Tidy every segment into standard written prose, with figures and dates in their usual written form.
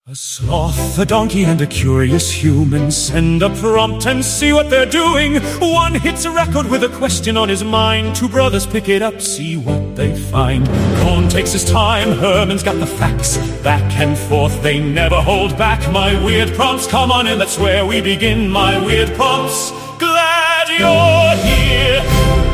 A sloth, a donkey, and a curious human send a prompt and see what they're doing. One hits a record with a question on his mind. Two brothers pick it up, see what they find. Cohn takes his time, Herman's got the facts. Back and forth, they never hold back. My weird prompts, come on in, that's where we begin. My weird prompts, glad you're here.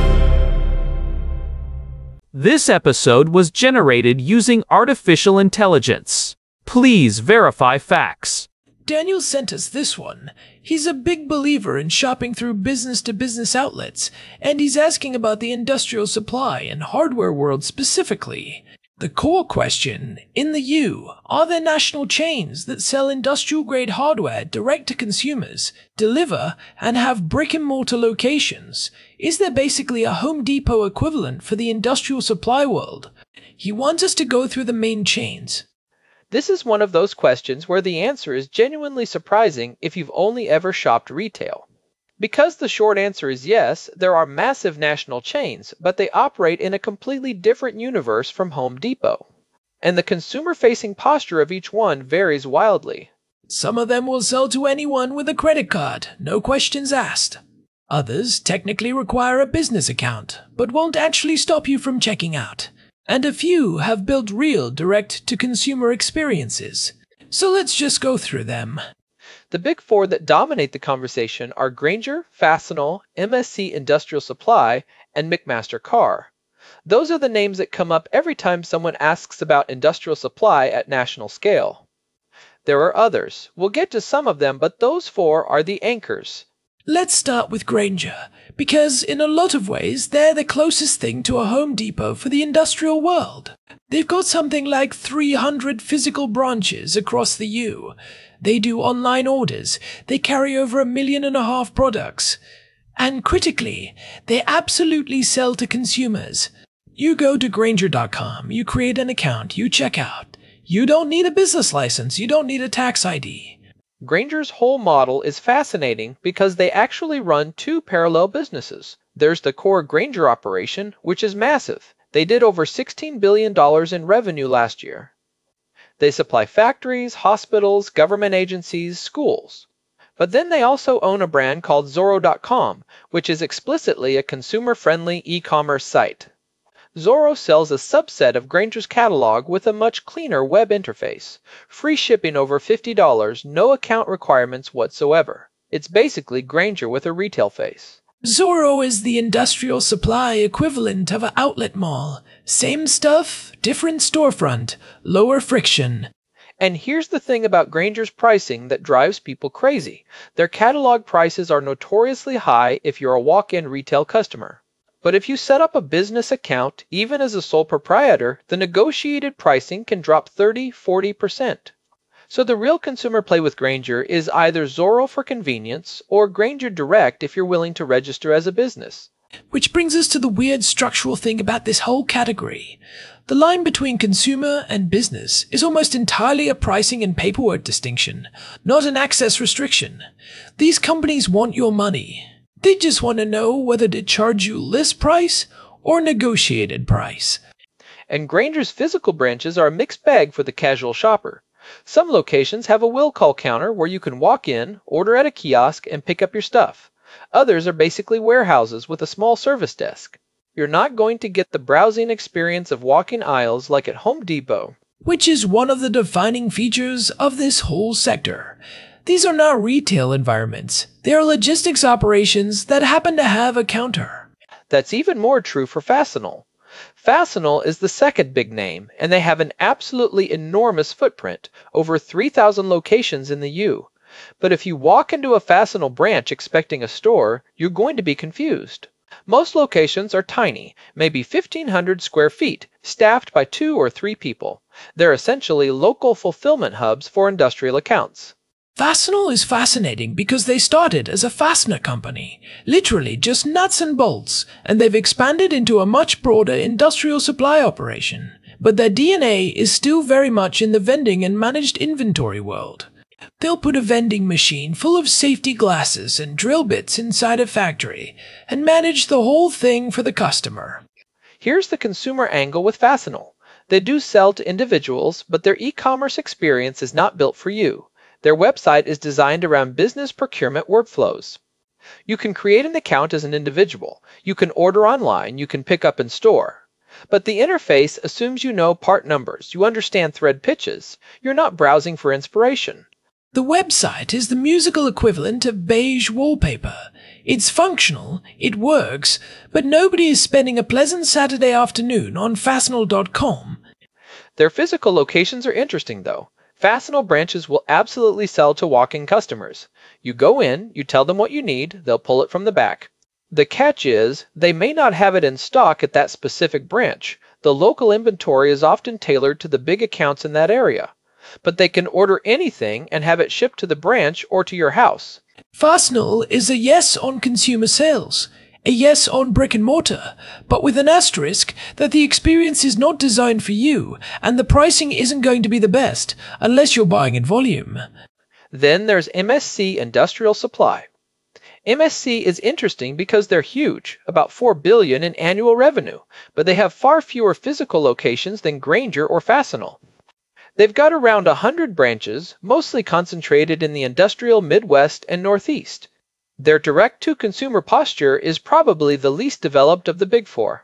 This episode was generated using artificial intelligence. Please verify facts. Daniel sent us this one. He's a big believer in shopping through business-to-business outlets, and he's asking about the industrial supply and hardware world specifically. The core question, in the U, are there national chains that sell industrial-grade hardware direct to consumers, deliver, and have brick-and-mortar locations? Is there basically a Home Depot equivalent for the industrial supply world? He wants us to go through the main chains. This is one of those questions where the answer is genuinely surprising if you've only ever shopped retail. Because the short answer is yes, there are massive national chains, but they operate in a completely different universe from Home Depot. And the consumer-facing posture of each one varies wildly. Some of them will sell to anyone with a credit card, no questions asked. Others technically require a business account, but won't actually stop you from checking out. And a few have built real direct-to-consumer experiences. So let's just go through them. The big four that dominate the conversation are Grainger, Fastenal, MSC Industrial Supply, and McMaster-Carr. Those are the names that come up every time someone asks about industrial supply at national scale. There are others. We'll get to some of them, but those four are the anchors. Let's start with Grainger, because in a lot of ways, they're the closest thing to a Home Depot for the industrial world. They've got something like 300 physical branches across the U. They do online orders. They carry over 1.5 million products. And critically, they absolutely sell to consumers. You go to Grainger.com, you create an account, you check out. You don't need a business license, you don't need a tax ID. Grainger's whole model is fascinating because they actually run two parallel businesses. There's the core Grainger operation, which is massive. They did over $16 billion in revenue last year. They supply factories, hospitals, government agencies, schools. But then they also own a brand called Zoro.com, which is explicitly a consumer-friendly e-commerce site. Zoro sells a subset of Grainger's catalog with a much cleaner web interface. Free shipping over $50, no account requirements whatsoever. It's basically Grainger with a retail face. Zoro is the industrial supply equivalent of an outlet mall. Same stuff, different storefront, lower friction. And here's the thing about Grainger's pricing that drives people crazy. Their catalog prices are notoriously high if you're a walk-in retail customer. But if you set up a business account, even as a sole proprietor, the negotiated pricing can drop 30–40%. So the real consumer play with Grainger is either Zoro for convenience or Grainger Direct if you're willing to register as a business. Which brings us to the weird structural thing about this whole category. The line between consumer and business is almost entirely a pricing and paperwork distinction, not an access restriction. These companies want your money. They just want to know whether to charge you list price or negotiated price. And Grainger's physical branches are a mixed bag for the casual shopper. Some locations have a will call counter where you can walk in, order at a kiosk, and pick up your stuff. Others are basically warehouses with a small service desk. You're not going to get the browsing experience of walking aisles like at Home Depot. Which is one of the defining features of this whole sector. These are not retail environments. They are logistics operations that happen to have a counter. That's even more true for Fastenal. Fastenal is the second big name, and they have an absolutely enormous footprint, over 3,000 locations in the U. But if you walk into a Fastenal branch expecting a store, you're going to be confused. Most locations are tiny, maybe 1,500 square feet, staffed by 2 or 3 people. They're essentially local fulfillment hubs for industrial accounts. Fastenal is fascinating because they started as a fastener company, literally just nuts and bolts, and they've expanded into a much broader industrial supply operation. But their DNA is still very much in the vending and managed inventory world. They'll put a vending machine full of safety glasses and drill bits inside a factory and manage the whole thing for the customer. Here's the consumer angle with Fastenal. They do sell to individuals, but their e-commerce experience is not built for you. Their website is designed around business procurement workflows. You can create an account as an individual. You can order online. You can pick up in store. But the interface assumes you know part numbers. You understand thread pitches. You're not browsing for inspiration. The website is the musical equivalent of beige wallpaper. It's functional, it works, but nobody is spending a pleasant Saturday afternoon on Fastenal.com. Their physical locations are interesting, though. Fastenal branches will absolutely sell to walk-in customers. You go in, you tell them what you need, they'll pull it from the back. The catch is, they may not have it in stock at that specific branch. The local inventory is often tailored to the big accounts in that area. But they can order anything and have it shipped to the branch or to your house. Fastenal is a yes on consumer sales, a yes on brick and mortar, but with an asterisk that the experience is not designed for you and the pricing isn't going to be the best unless you're buying in volume. Then there's MSC Industrial Supply. MSC is interesting because they're huge, about $4 billion in annual revenue, but they have far fewer physical locations than Grainger or Fastenal. They've got around 100 branches, mostly concentrated in the industrial Midwest and Northeast. Their direct-to-consumer posture is probably the least developed of the Big Four.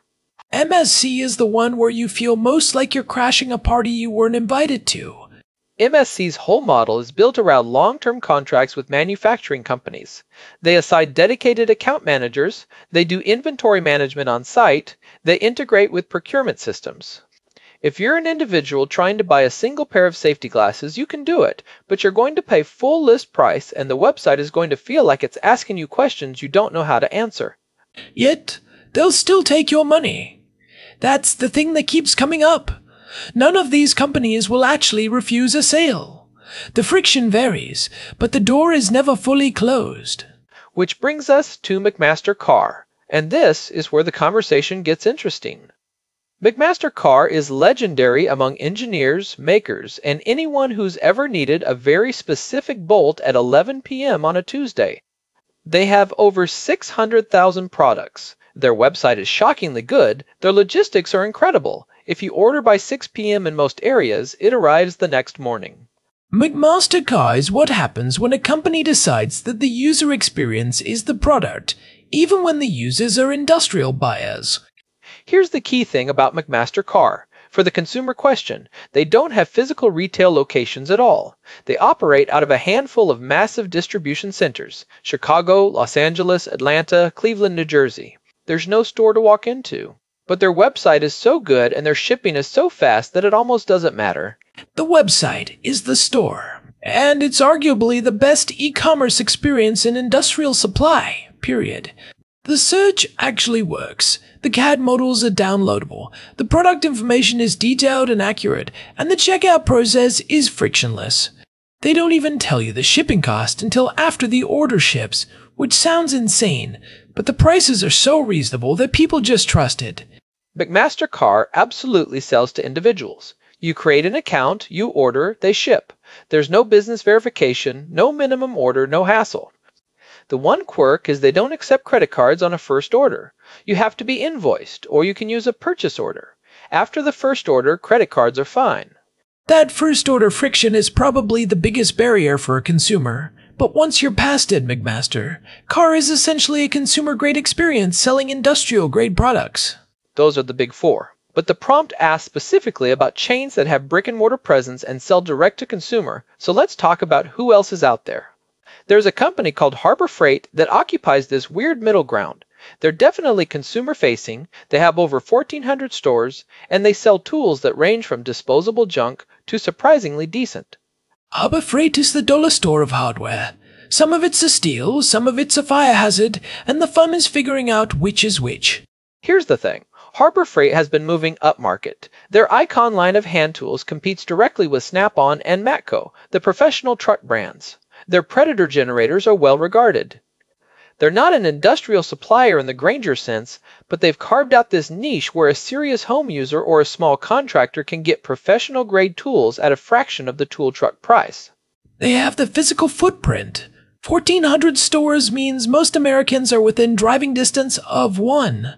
MSC is the one where you feel most like you're crashing a party you weren't invited to. MSC's whole model is built around long-term contracts with manufacturing companies. They assign dedicated account managers, they do inventory management on site, they integrate with procurement systems. If you're an individual trying to buy a single pair of safety glasses, you can do it, but you're going to pay full list price and the website is going to feel like it's asking you questions you don't know how to answer. Yet, they'll still take your money. That's the thing that keeps coming up. None of these companies will actually refuse a sale. The friction varies, but the door is never fully closed. Which brings us to McMaster-Carr, and this is where the conversation gets interesting. McMaster-Carr is legendary among engineers, makers, and anyone who's ever needed a very specific bolt at 11 p.m. on a Tuesday. They have over 600,000 products. Their website is shockingly good. Their logistics are incredible. If you order by 6 p.m. in most areas, it arrives the next morning. McMaster-Carr is what happens when a company decides that the user experience is the product, even when the users are industrial buyers. Here's the key thing about McMaster-Carr. For the consumer question, they don't have physical retail locations at all. They operate out of a handful of massive distribution centers: Chicago, Los Angeles, Atlanta, Cleveland, New Jersey. There's no store to walk into. But their website is so good and their shipping is so fast that it almost doesn't matter. The website is the store, and it's arguably the best e-commerce experience in industrial supply, period. The search actually works. The CAD models are downloadable, the product information is detailed and accurate, and the checkout process is frictionless. They don't even tell you the shipping cost until after the order ships, which sounds insane, but the prices are so reasonable that people just trust it. McMaster-Carr absolutely sells to individuals. You create an account, you order, they ship. There's no business verification, no minimum order, no hassle. The one quirk is they don't accept credit cards on a first order. You have to be invoiced, or you can use a purchase order. After the first order, credit cards are fine. That first order friction is probably the biggest barrier for a consumer. But once you're past it, McMaster-Carr is essentially a consumer-grade experience selling industrial-grade products. Those are the Big Four. But the prompt asks specifically about chains that have brick-and-mortar presence and sell direct-to-consumer, so let's talk about who else is out there. There's a company called Harbor Freight that occupies this weird middle ground. They're definitely consumer-facing, they have over 1,400 stores, and they sell tools that range from disposable junk to surprisingly decent. Harbor Freight is the dollar store of hardware. Some of it's a steal, some of it's a fire hazard, and the fun is figuring out which is which. Here's the thing. Harbor Freight has been moving upmarket. Their Icon line of hand tools competes directly with Snap-on and Matco, the professional truck brands. Their Predator generators are well regarded. They're not an industrial supplier in the Grainger sense, but they've carved out this niche where a serious home user or a small contractor can get professional-grade tools at a fraction of the tool truck price. They have the physical footprint. 1,400 stores means most Americans are within driving distance of one.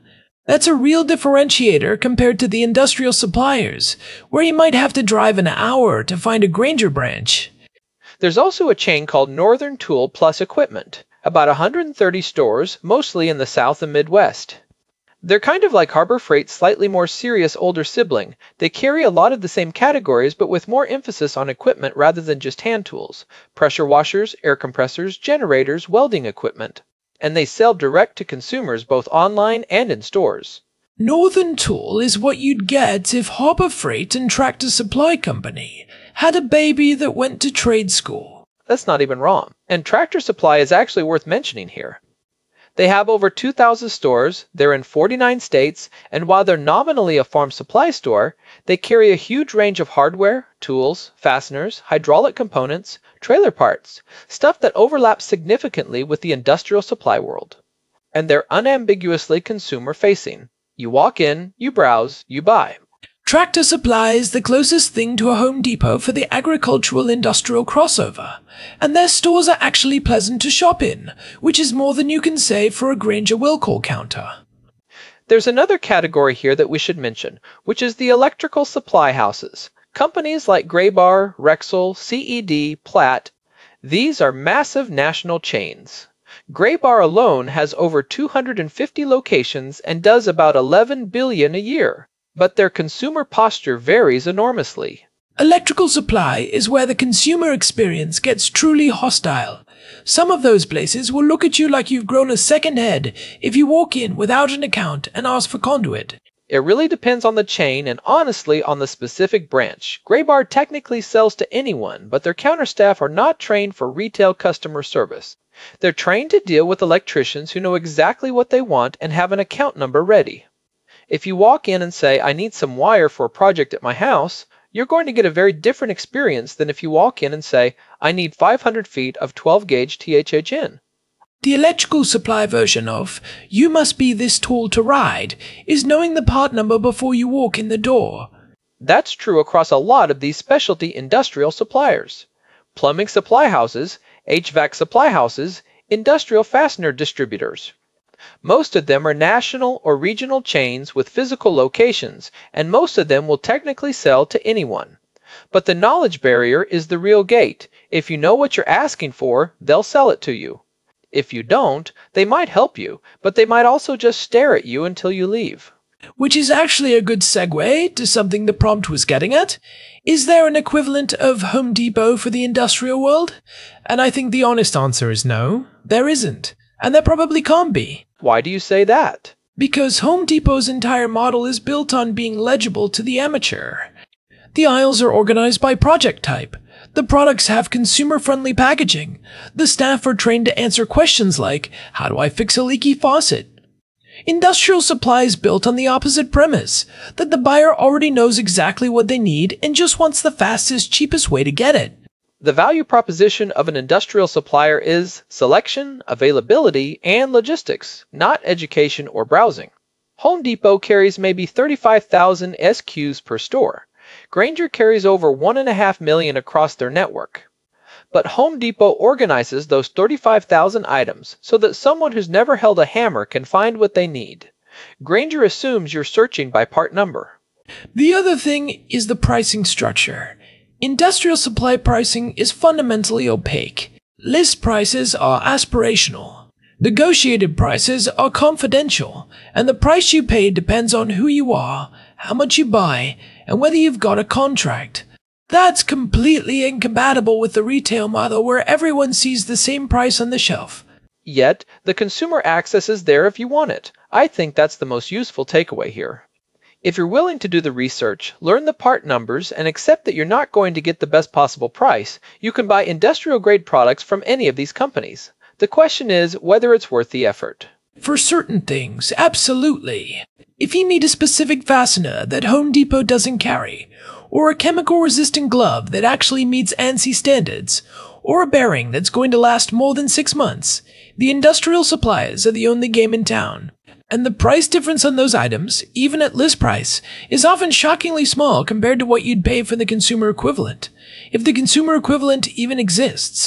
That's a real differentiator compared to the industrial suppliers, where you might have to drive an hour to find a Grainger branch. There's also a chain called Northern Tool Plus Equipment, about 130 stores, mostly in the South and Midwest. They're kind of like Harbor Freight's slightly more serious older sibling. They carry a lot of the same categories, but with more emphasis on equipment rather than just hand tools. Pressure washers, air compressors, generators, welding equipment. And they sell direct to consumers both online and in stores. Northern Tool is what you'd get if Harbor Freight and Tractor Supply Company had a baby that went to trade school. That's not even wrong. And Tractor Supply is actually worth mentioning here. They have over 2,000 stores, they're in 49 states, and while they're nominally a farm supply store, they carry a huge range of hardware, tools, fasteners, hydraulic components, trailer parts, stuff that overlaps significantly with the industrial supply world. And they're unambiguously consumer-facing. You walk in, you browse, you buy. Tractor Supply is the closest thing to a Home Depot for the agricultural-industrial crossover, and their stores are actually pleasant to shop in, which is more than you can say for a Grainger will call counter. There's another category here that we should mention, which is the electrical supply houses. Companies like Graybar, Rexel, CED, Platt. These are massive national chains. Graybar alone has over 250 locations and does about $11 billion a year. But their consumer posture varies enormously. Electrical supply is where the consumer experience gets truly hostile. Some of those places will look at you like you've grown a second head if you walk in without an account and ask for conduit. It really depends on the chain and honestly on the specific branch. Graybar technically sells to anyone, but their counter staff are not trained for retail customer service. They're trained to deal with electricians who know exactly what they want and have an account number ready. If you walk in and say, I need some wire for a project at my house, you're going to get a very different experience than if you walk in and say, I need 500 feet of 12-gauge THHN. The electrical supply version of, you must be this tall to ride, is knowing the part number before you walk in the door. That's true across a lot of these specialty industrial suppliers. Plumbing supply houses, HVAC supply houses, industrial fastener distributors. Most of them are national or regional chains with physical locations, and most of them will technically sell to anyone. But the knowledge barrier is the real gate. If you know what you're asking for, they'll sell it to you. If you don't, they might help you, but they might also just stare at you until you leave. Which is actually a good segue to something the prompt was getting at. Is there an equivalent of Home Depot for the industrial world? And I think the honest answer is no, there isn't. And there probably can't be. Why do you say that? Because Home Depot's entire model is built on being legible to the amateur. The aisles are organized by project type. The products have consumer-friendly packaging. The staff are trained to answer questions like, how do I fix a leaky faucet? Industrial supply is built on the opposite premise, that the buyer already knows exactly what they need and just wants the fastest, cheapest way to get it. The value proposition of an industrial supplier is selection, availability, and logistics, not education or browsing. Home Depot carries maybe 35,000 SKUs per store. Grainger carries over 1.5 million across their network. But Home Depot organizes those 35,000 items so that someone who's never held a hammer can find what they need. Grainger assumes you're searching by part number. The other thing is the pricing structure. Industrial supply pricing is fundamentally opaque. List prices are aspirational. Negotiated prices are confidential, and the price you pay depends on who you are, how much you buy, and whether you've got a contract. That's completely incompatible with the retail model where everyone sees the same price on the shelf. Yet, the consumer access is there if you want it. I think that's the most useful takeaway here. If you're willing to do the research, learn the part numbers, and accept that you're not going to get the best possible price, you can buy industrial-grade products from any of these companies. The question is whether it's worth the effort. For certain things, absolutely. If you need a specific fastener that Home Depot doesn't carry, or a chemical-resistant glove that actually meets ANSI standards, or a bearing that's going to last more than 6 months, the industrial suppliers are the only game in town. And the price difference on those items, even at list price, is often shockingly small compared to what you'd pay for the consumer equivalent, if the consumer equivalent even exists.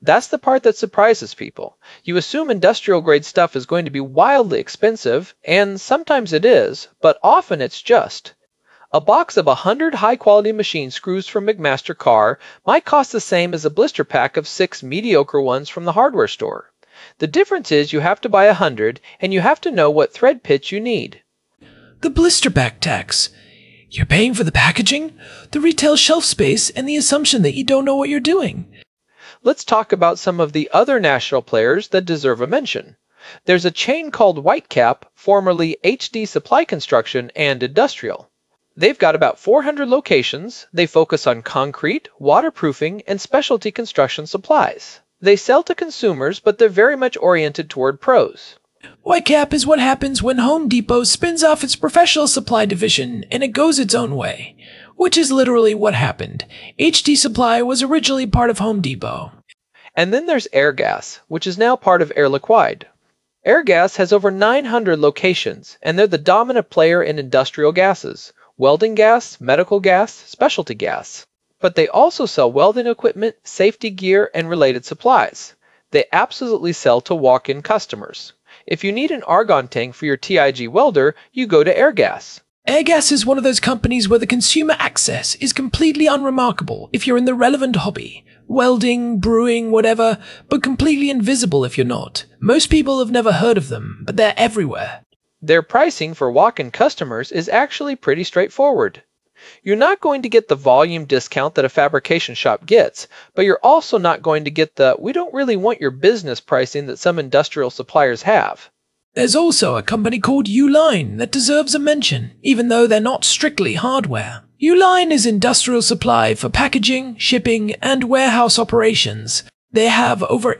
That's the part that surprises people. You assume industrial grade stuff is going to be wildly expensive, and sometimes it is, but often it's just. A box of 100 high-quality machine screws from McMaster-Carr might cost the same as a blister pack of 6 mediocre ones from the hardware store. The difference is you have to buy 100, and you have to know what thread pitch you need. The blister pack tax. You're paying for the packaging, the retail shelf space, and the assumption that you don't know what you're doing. Let's talk about some of the other national players that deserve a mention. There's a chain called Whitecap, formerly HD Supply Construction and Industrial. They've got about 400 locations. They focus on concrete, waterproofing, and specialty construction supplies. They sell to consumers, but they're very much oriented toward pros. Whitecap is what happens when Home Depot spins off its professional supply division and it goes its own way, which is literally what happened. HD Supply was originally part of Home Depot. And then there's Airgas, which is now part of Air Liquide. Airgas has over 900 locations, and they're the dominant player in industrial gases. Welding gas, medical gas, specialty gas. But they also sell welding equipment, safety gear, and related supplies. They absolutely sell to walk-in customers. If you need an argon tank for your TIG welder, you go to Airgas. Airgas is one of those companies where the consumer access is completely unremarkable if you're in the relevant hobby. Welding, brewing, whatever, but completely invisible if you're not. Most people have never heard of them, but they're everywhere. Their pricing for walk-in customers is actually pretty straightforward. You're not going to get the volume discount that a fabrication shop gets, but you're also not going to get the "we don't really want your business" pricing that some industrial suppliers have. There's also a company called Uline that deserves a mention, even though they're not strictly hardware. Uline is industrial supply for packaging, shipping, and warehouse operations. They have over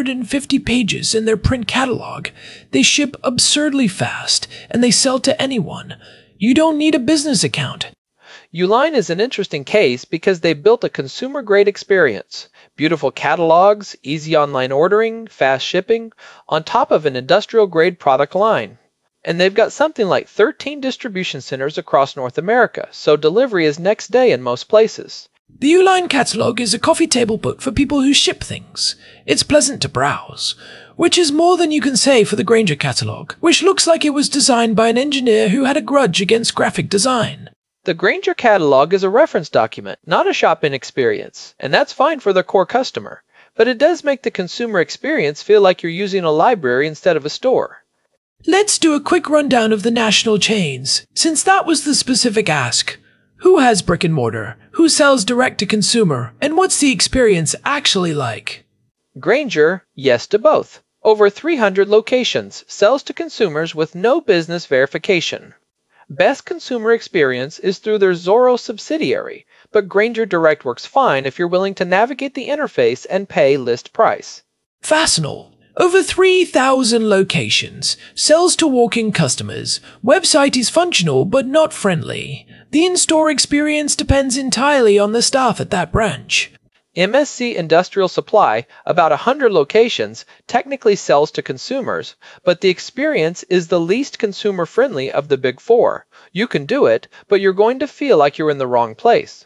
850 pages in their print catalog. They ship absurdly fast, and they sell to anyone. You don't need a business account. Uline is an interesting case because they built a consumer-grade experience. Beautiful catalogs, easy online ordering, fast shipping, on top of an industrial-grade product line. And they've got something like 13 distribution centers across North America, so delivery is next day in most places. The Uline catalog is a coffee table book for people who ship things. It's pleasant to browse, which is more than you can say for the Grainger catalog, which looks like it was designed by an engineer who had a grudge against graphic design. The Grainger catalog is a reference document, not a shopping experience, and that's fine for the core customer, but it does make the consumer experience feel like you're using a library instead of a store. Let's do a quick rundown of the national chains, since that was the specific ask. Who has brick and mortar? Who sells direct to consumer? And what's the experience actually like? Grainger, yes to both. Over 300 locations, sells to consumers with no business verification. Best consumer experience is through their Zorro subsidiary, but Grainger Direct works fine if you're willing to navigate the interface and pay list price. Fastenal. Over 3,000 locations. Sells to walk-in customers. Website is functional but not friendly. The in-store experience depends entirely on the staff at that branch. MSC Industrial Supply, about 100 locations, technically sells to consumers, but the experience is the least consumer-friendly of the big four. You can do it, but you're going to feel like you're in the wrong place.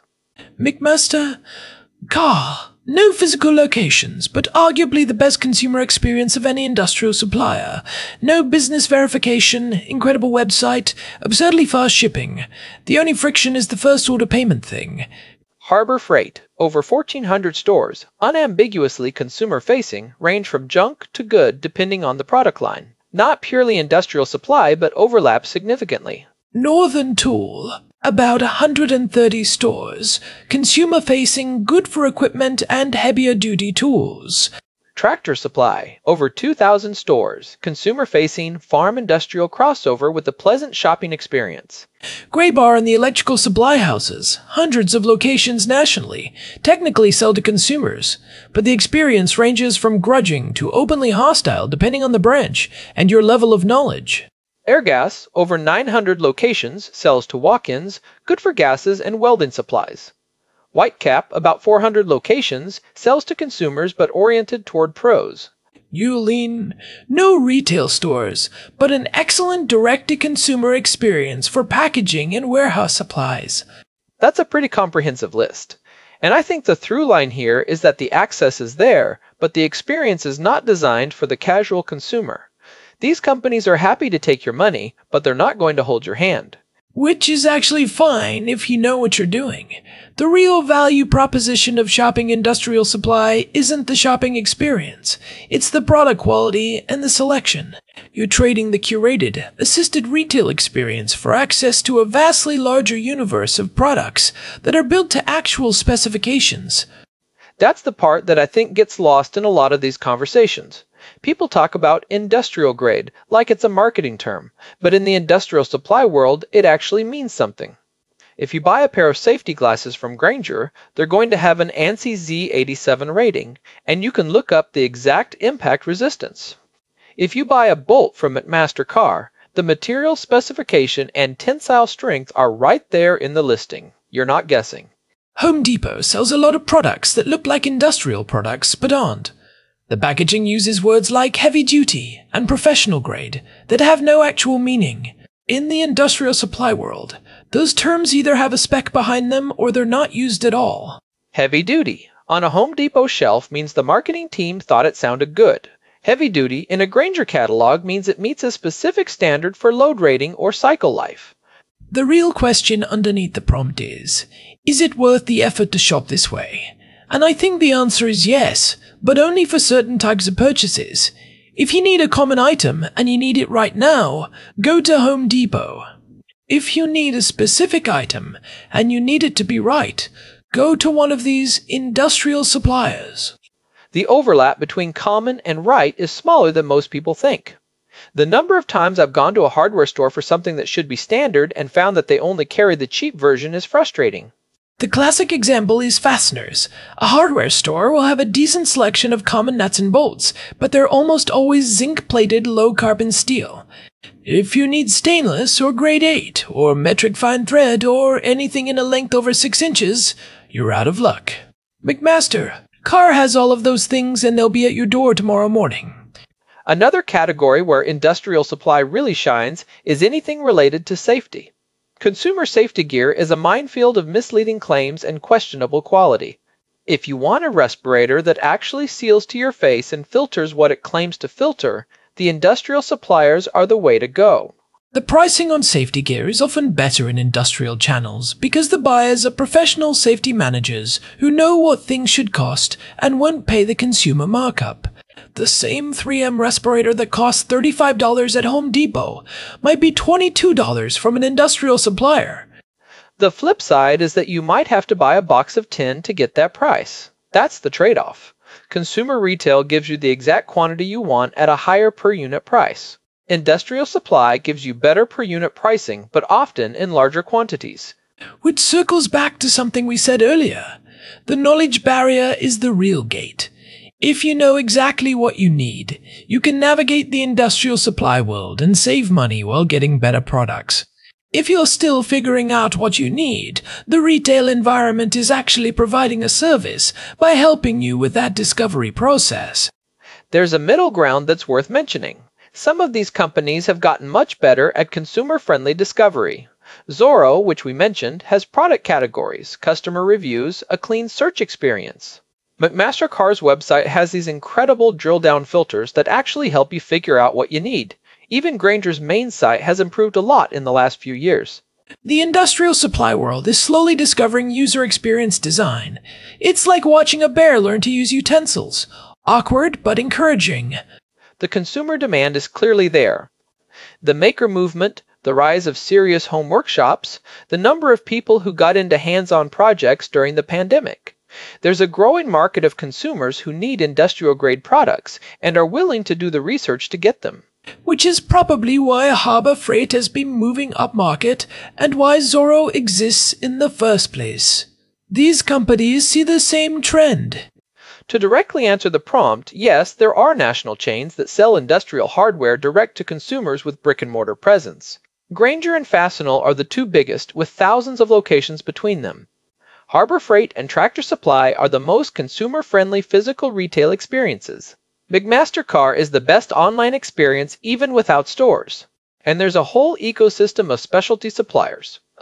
McMaster-Carr. No physical locations, but arguably the best consumer experience of any industrial supplier. No business verification, incredible website, absurdly fast shipping. The only friction is the first order payment thing. Harbor Freight, over 1,400 stores, unambiguously consumer-facing, range from junk to good depending on the product line. Not purely industrial supply, but overlap significantly. Northern Tool. About 130 stores, consumer-facing, good for equipment and heavier-duty tools. Tractor Supply, over 2,000 stores, consumer-facing, farm industrial crossover with a pleasant shopping experience. Graybar and the electrical supply houses, hundreds of locations nationally, technically sell to consumers, but the experience ranges from grudging to openly hostile depending on the branch and your level of knowledge. Airgas, over 900 locations, sells to walk-ins, good for gases and welding supplies. Whitecap, about 400 locations, sells to consumers but oriented toward pros. Uline, no retail stores, but an excellent direct-to-consumer experience for packaging and warehouse supplies. That's a pretty comprehensive list. And I think the through line here is that the access is there, but the experience is not designed for the casual consumer. These companies are happy to take your money, but they're not going to hold your hand. Which is actually fine if you know what you're doing. The real value proposition of shopping industrial supply isn't the shopping experience. It's the product quality and the selection. You're trading the curated, assisted retail experience for access to a vastly larger universe of products that are built to actual specifications. That's the part that I think gets lost in a lot of these conversations. People talk about industrial grade like it's a marketing term, but in the industrial supply world, it actually means something. If you buy a pair of safety glasses from Grainger, they're going to have an ANSI Z87 rating, and you can look up the exact impact resistance. If you buy a bolt from McMaster Carr, the material specification and tensile strength are right there in the listing. You're not guessing. Home Depot sells a lot of products that look like industrial products but aren't. The packaging uses words like heavy duty and professional grade that have no actual meaning. In the industrial supply world, those terms either have a spec behind them or they're not used at all. Heavy duty on a Home Depot shelf means the marketing team thought it sounded good. Heavy duty in a Grainger catalog means it meets a specific standard for load rating or cycle life. The real question underneath the prompt is it worth the effort to shop this way? And I think the answer is yes, but only for certain types of purchases. If you need a common item and you need it right now, go to Home Depot. If you need a specific item and you need it to be right, go to one of these industrial suppliers. The overlap between common and right is smaller than most people think. The number of times I've gone to a hardware store for something that should be standard and found that they only carry the cheap version is frustrating. The classic example is fasteners. A hardware store will have a decent selection of common nuts and bolts, but they're almost always zinc-plated low-carbon steel. If you need stainless or grade 8 or metric fine thread or anything in a length over 6 inches, you're out of luck. McMaster, Carr has all of those things and they'll be at your door tomorrow morning. Another category where industrial supply really shines is anything related to safety. Consumer safety gear is a minefield of misleading claims and questionable quality. If you want a respirator that actually seals to your face and filters what it claims to filter, the industrial suppliers are the way to go. The pricing on safety gear is often better in industrial channels because the buyers are professional safety managers who know what things should cost and won't pay the consumer markup. The same 3M respirator that costs $35 at Home Depot might be $22 from an industrial supplier. The flip side is that you might have to buy a box of 10 to get that price. That's the trade-off. Consumer retail gives you the exact quantity you want at a higher per unit price. Industrial supply gives you better per unit pricing, but often in larger quantities. Which circles back to something we said earlier. The knowledge barrier is the real gate. If you know exactly what you need, you can navigate the industrial supply world and save money while getting better products. If you're still figuring out what you need, the retail environment is actually providing a service by helping you with that discovery process. There's a middle ground that's worth mentioning. Some of these companies have gotten much better at consumer-friendly discovery. Zorro, which we mentioned, has product categories, customer reviews, a clean search experience. McMaster Carr's website has these incredible drill-down filters that actually help you figure out what you need. Even Grainger's main site has improved a lot in the last few years. The industrial supply world is slowly discovering user experience design. It's like watching a bear learn to use utensils. Awkward but encouraging. The consumer demand is clearly there. The maker movement, the rise of serious home workshops, the number of people who got into hands-on projects during the pandemic. There's a growing market of consumers who need industrial-grade products and are willing to do the research to get them. Which is probably why Harbor Freight has been moving upmarket and why Zorro exists in the first place. These companies see the same trend. To directly answer the prompt, yes, there are national chains that sell industrial hardware direct to consumers with brick-and-mortar presence. Grainger and Fastenal are the two biggest, with thousands of locations between them. Harbor Freight and Tractor Supply are the most consumer-friendly physical retail experiences. McMaster Carr is the best online experience even without stores. And there's a whole ecosystem of specialty suppliers.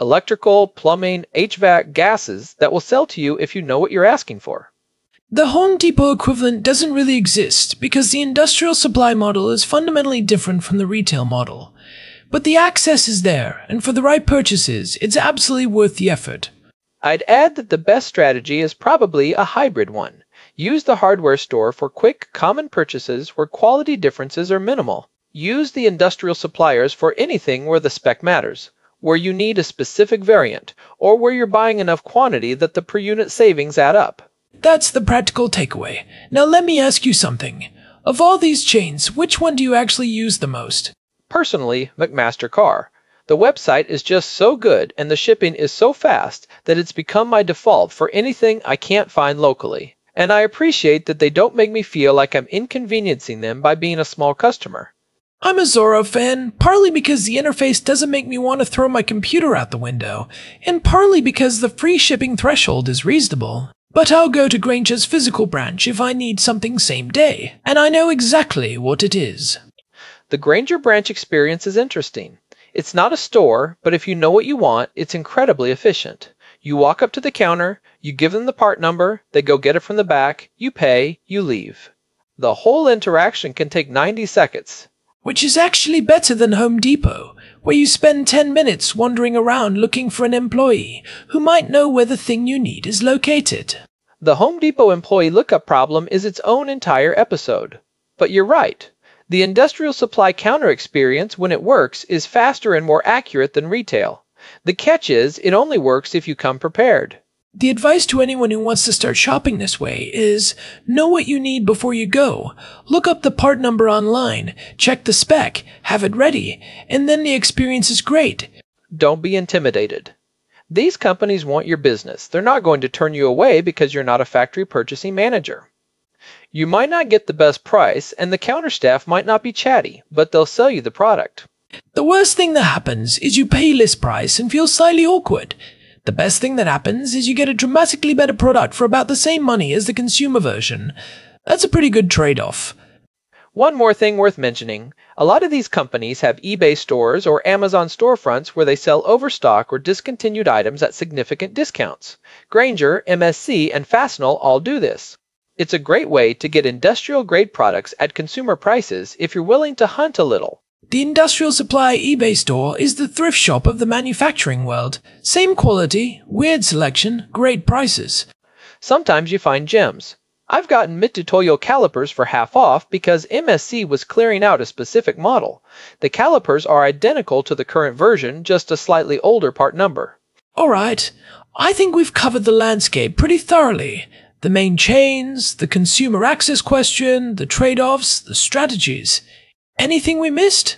electrical, plumbing, HVAC, gases that will sell to you if you know what you're asking for. The Home Depot equivalent doesn't really exist because the industrial supply model is fundamentally different from the retail model. But the access is there, and for the right purchases, it's absolutely worth the effort. I'd add that the best strategy is probably a hybrid one. Use the hardware store for quick, common purchases where quality differences are minimal. Use the industrial suppliers for anything where the spec matters, where you need a specific variant, or where you're buying enough quantity that the per unit savings add up. That's the practical takeaway. Now let me ask you something. Of all these chains, which one do you actually use the most? Personally, McMaster-Carr. The website is just so good and the shipping is so fast that it's become my default for anything I can't find locally. And I appreciate that they don't make me feel like I'm inconveniencing them by being a small customer. I'm a Zorro fan, partly because the interface doesn't make me want to throw my computer out the window, and partly because the free shipping threshold is reasonable. But I'll go to Grainger's physical branch if I need something same day, and I know exactly what it is. The Grainger branch experience is interesting. It's not a store, but if you know what you want, it's incredibly efficient. You walk up to the counter, you give them the part number, they go get it from the back, you pay, you leave. The whole interaction can take 90 seconds. Which is actually better than Home Depot, where you spend 10 minutes wandering around looking for an employee who might know where the thing you need is located. The Home Depot employee lookup problem is its own entire episode. But you're right. The industrial supply counter experience, when it works, is faster and more accurate than retail. The catch is, it only works if you come prepared. The advice to anyone who wants to start shopping this way is, know what you need before you go. Look up the part number online, check the spec, have it ready, and then the experience is great. Don't be intimidated. These companies want your business. They're not going to turn you away because you're not a factory purchasing manager. You might not get the best price, and the counter staff might not be chatty, but they'll sell you the product. The worst thing that happens is you pay list price and feel slightly awkward. The best thing that happens is you get a dramatically better product for about the same money as the consumer version. That's a pretty good trade-off. One more thing worth mentioning. A lot of these companies have eBay stores or Amazon storefronts where they sell overstock or discontinued items at significant discounts. Grainger, MSC, and Fastenal all do this. It's a great way to get industrial-grade products at consumer prices if you're willing to hunt a little. The Industrial Supply eBay store is the thrift shop of the manufacturing world. Same quality, weird selection, great prices. Sometimes you find gems. I've gotten Mitutoyo calipers for half off because MSC was clearing out a specific model. The calipers are identical to the current version, just a slightly older part number. Alright, I think we've covered the landscape pretty thoroughly. The main chains, the consumer access question, the trade-offs, the strategies. Anything we missed?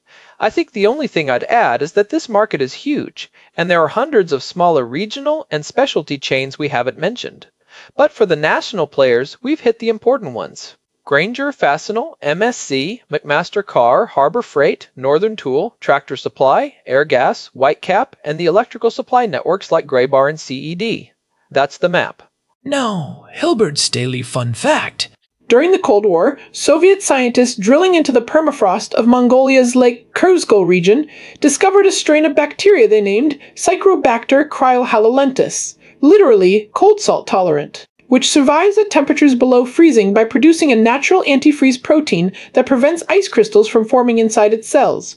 I think the only thing I'd add is that this market is huge, and there are hundreds of smaller regional and specialty chains we haven't mentioned. But for the national players, we've hit the important ones. Grainger, Fastenal, MSC, McMaster-Carr, Harbor Freight, Northern Tool, Tractor Supply, Airgas, Whitecap, and the electrical supply networks like Graybar and CED. That's the map. Now, Hilbert's daily fun fact. During the Cold War, Soviet scientists drilling into the permafrost of Mongolia's Lake Kurzgul region discovered a strain of bacteria they named Psychrobacter cryohalolentis, literally cold salt tolerant, which survives at temperatures below freezing by producing a natural antifreeze protein that prevents ice crystals from forming inside its cells.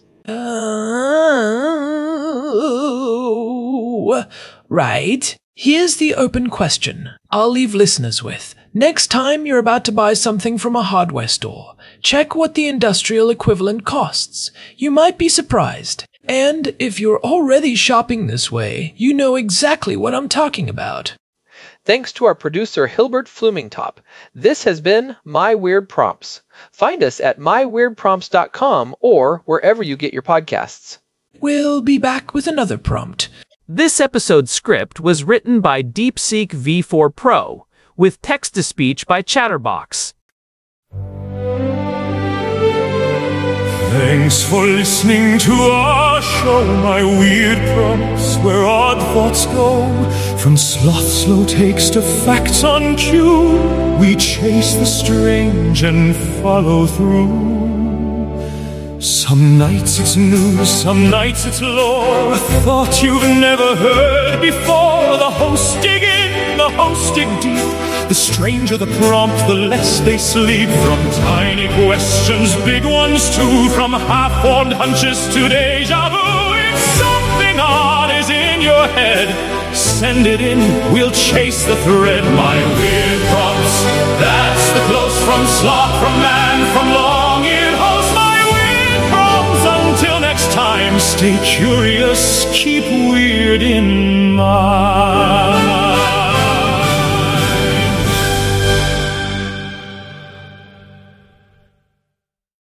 Right. Here's the open question I'll leave listeners with. Next time you're about to buy something from a hardware store, check what the industrial equivalent costs. You might be surprised. And if you're already shopping this way, you know exactly what I'm talking about. Thanks to our producer Hilbert Flumingtop. This has been My Weird Prompts. Find us at myweirdprompts.com or wherever you get your podcasts. We'll be back with another prompt. This episode's script was written by DeepSeek V4 Pro, with text-to-speech by Chatterbox. Thanks for listening to our show, My Weird Prompts, where odd thoughts go. From sloth slow takes to facts on cue, we chase the strange and follow through. Some nights it's news, some nights it's lore, a thought you've never heard before. The hosts dig in, the hosts dig deep. The stranger the prompt, the less they sleep. From tiny questions, big ones too, from half-formed hunches to deja vu. If something odd is in your head, send it in, we'll chase the thread. My weird prompts, that's the close from sloth, from man, from long-eared host. My weird prompts, until next time, stay curious, keep weird in mind.